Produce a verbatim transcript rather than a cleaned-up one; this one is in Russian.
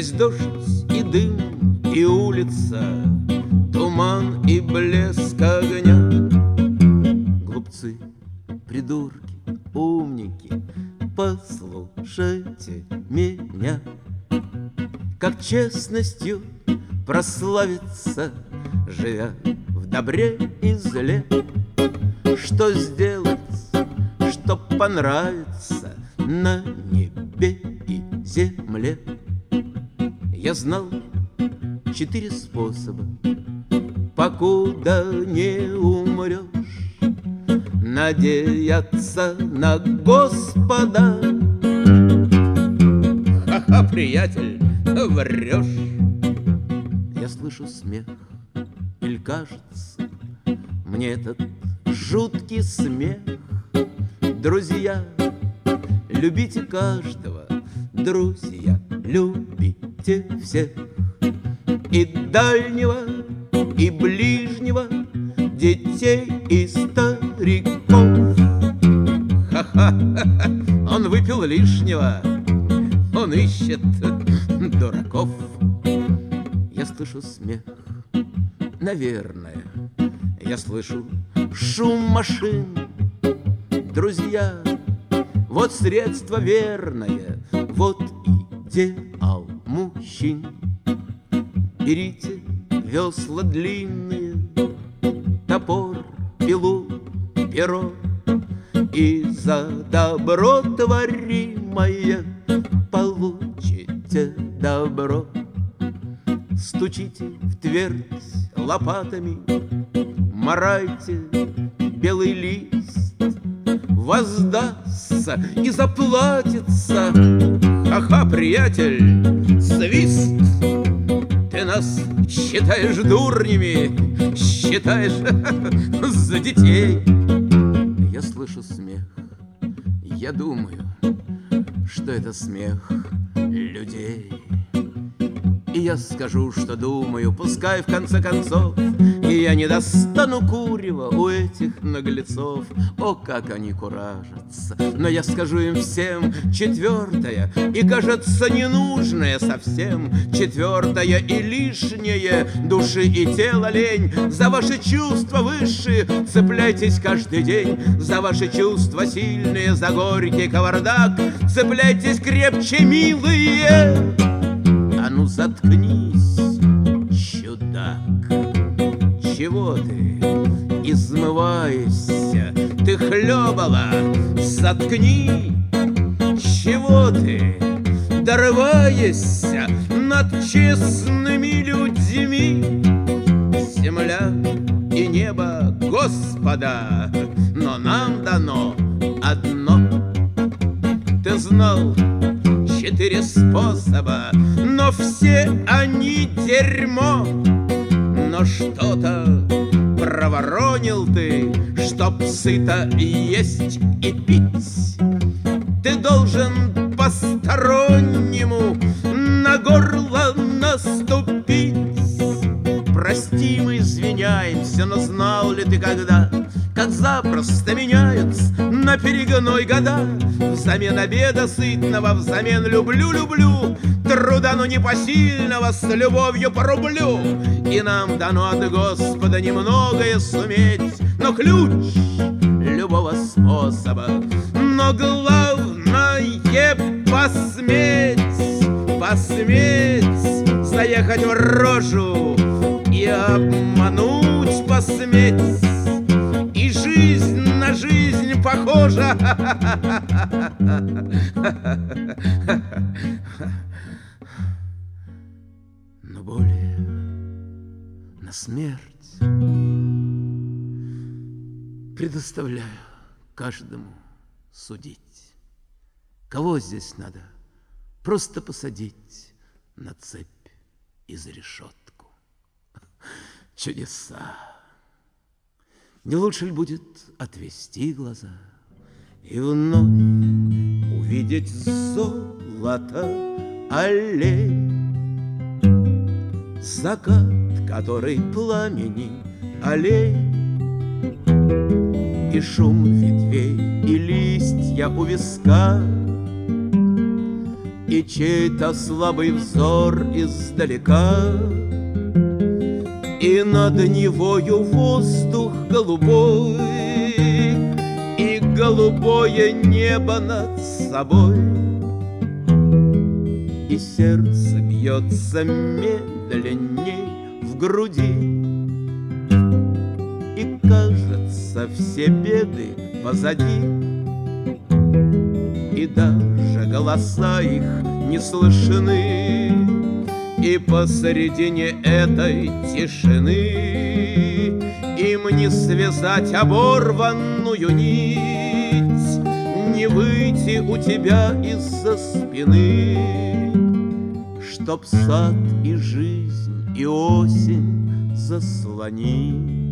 Здесь дождь и дым, и улица, туман и блеск огня. Глупцы, придурки, умники, послушайте меня. Как честностью прославиться, живя в добре и зле. Что сделать, чтоб понравиться на небе и земле? Я знал четыре способа, покуда не умрешь. Надеяться на Господа. Ха-ха, приятель, врешь. Я слышу смех, или кажется мне этот жуткий смех. Друзья, любите каждого, друзья, любите всех. И дальнего, и ближнего, детей и стариков. Ха-ха, он выпил лишнего, он ищет дураков. Я слышу смех, наверное, я слышу шум машин. Друзья, вот средство верное, вот идеал мужчин. Берите весла длинные, топор, пилу, перо, и за добро творимое получите добро. Стучите в твердь лопатами, марайте белый лист, воздастся и заплатится. Ха-ха, приятель, свист. Ты нас считаешь дурнями, считаешь за детей. Я слышу смех, я думаю, что это смех людей. И я скажу, что думаю, пускай в конце концов и я не достану курева у этих наглецов. О, как они куражатся! Но я скажу им всем четвертое, и, кажется, ненужное совсем. Четвертое и лишнее, души и тела лень. За ваши чувства высшие цепляйтесь каждый день. За ваши чувства сильные, за горький кавардак цепляйтесь крепче, милые. А ну заткнись, чудак. Чего ты измываешься? Ты хлебала, заткни. Чего ты дорываешься над честными людьми? Земля и небо Господа, но нам дано одно. Ты знал четыре способа, но все они дерьмо. Но что-то проворонил ты, чтоб сыто есть и пить. Ты должен постороннему на горло наступить. Прости, мы извиняемся, но знал ли ты когда, как запросто меняются на перегной года? Взамен обеда сытного, взамен люблю-люблю, труда, но непосильного, с любовью по рублю. И нам дано от Господа немногое суметь, но ключ любого способа. Но главное посметь, посметь заехать в рожу и обмануть посметь. И жизнь на жизнь похожа. Но более на смерть предоставляю каждому судить. Кого здесь надо просто посадить на цепь и за решетку. Чудеса! Не лучше ли будет отвести глаза и вновь увидеть золото аллей? Закат, который пламени аллей, и шум ветвей, и листья у виска. И чей-то слабый взор издалека, и над Невою воздух голубой, и голубое небо над собой. И сердце бьется медленней в груди, и кажется, все беды позади, и даже голоса их не слышны. И посредине этой тишины им не связать оборванную нить, не выйти у тебя из-за спины, чтоб сад и жизнь и осень заслонить.